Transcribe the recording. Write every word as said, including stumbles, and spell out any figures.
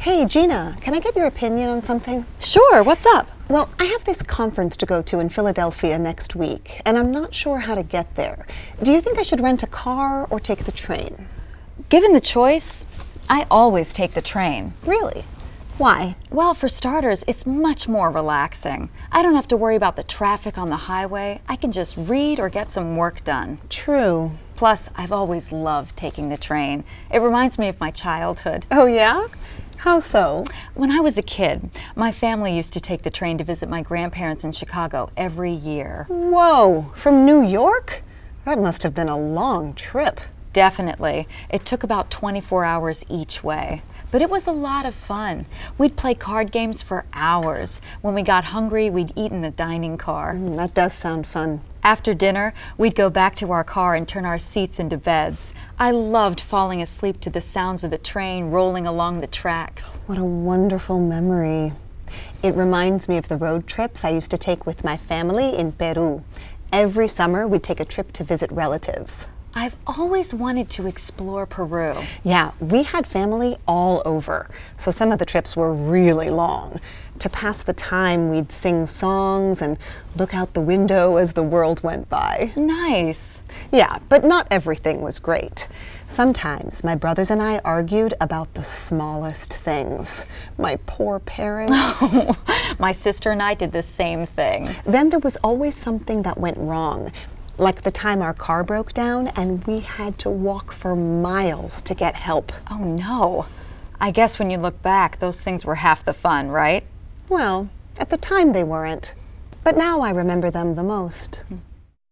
Hey, Gina, can I get your opinion on something? Sure, what's up? Well, I have this conference to go to in Philadelphia next week, and I'm not sure how to get there. Do you think I should rent a car or take the train? Given the choice, I always take the train. Really? Why? Well, for starters, it's much more relaxing. I don't have to worry about the traffic on the highway. I can just read or get some work done. True. Plus, I've always loved taking the train. It reminds me of my childhood. Oh, yeah? How so? When I was a kid, my family used to take the train to visit my grandparents in Chicago every year. Whoa, from New York? That must have been a long trip. Definitely. It took about twenty-four hours each way. But it was a lot of fun. We'd play card games for hours. When we got hungry, we'd eat in the dining car. Mm, that does sound fun. After dinner, we'd go back to our car and turn our seats into beds. I loved falling asleep to the sounds of the train rolling along the tracks. What a wonderful memory. It reminds me of the road trips I used to take with my family in Peru. Every summer, we'd take a trip to visit relatives. I've always wanted to explore Peru. Yeah, we had family all over, so some of the trips were really long. To pass the time, we'd sing songs and look out the window as the world went by. Nice. Yeah, but not everything was great. Sometimes my brothers and I argued about the smallest things. My poor parents. My sister and I did the same thing. Then there was always something that went wrong. Like the time our car broke down and we had to walk for miles to get help. Oh no. I guess when you look back, those things were half the fun, right? Well, at the time they weren't. But now I remember them the most.